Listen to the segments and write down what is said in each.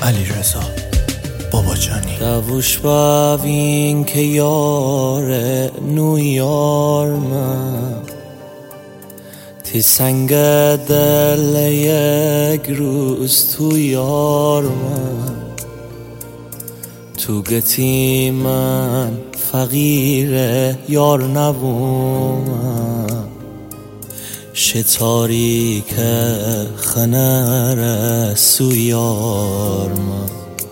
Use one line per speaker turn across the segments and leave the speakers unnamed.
علیرضا باباجانی.
دوش باوین که یار نو یار من تی سنگ دل یک روز تو یار من تو گتی من فقیر یار نبوم شتاری که خنر سو یار من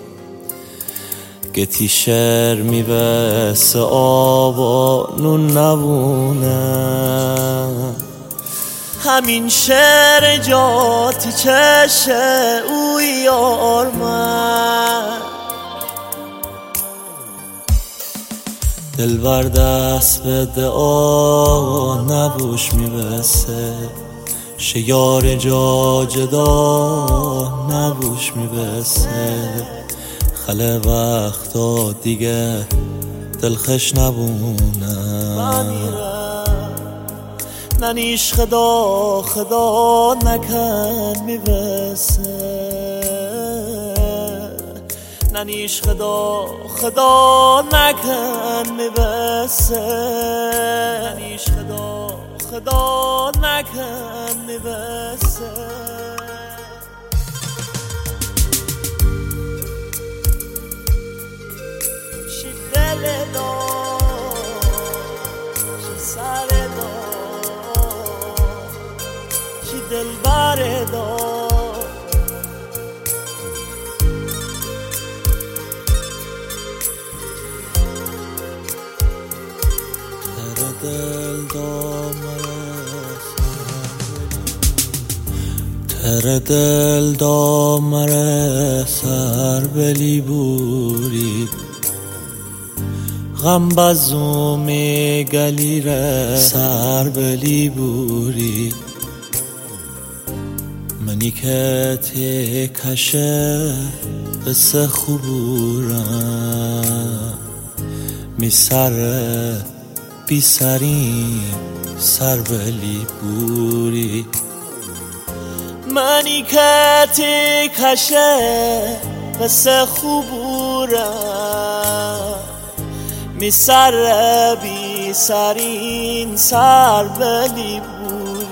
گتی شر میبس آبا نون نبونه همین شعر جاتی چشه او یار من دلبر دست به دعا نبوش میبسه شیار جا جدا نبوش میبسه خله وقتا دیگه دلخش نبونه ننیش خدا نکن میبسه ننیش خدا نکن میبسه ننیش خدا نکن میبسه شی دل دار شی سر دار شی دل بر دار تر دل دا مره سر بلی بوری غم بزومی گلی ره سر بلی بوری منی که تی کشه بس خوبورم می سر بی سرین سر بلی بوری منی که تی کشه بس خوبورم می سر بی سرین سر بلی بوری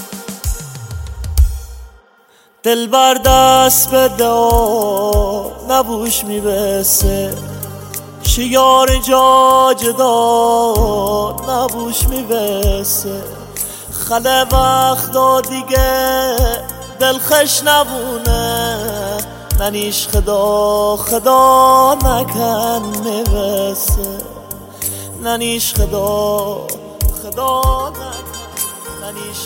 دل بر دست به دعا نبوش می بسه شیار جا جدا نبوش می بسه خله وقتا دیگه دلخش نبونه ننیش خدا نکن میبسه ننیش خدا نکن ننیش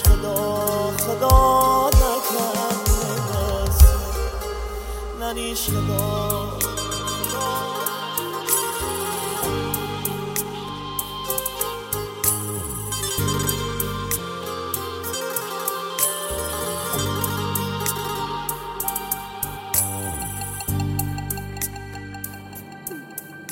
خدا نکن میبسه ننیش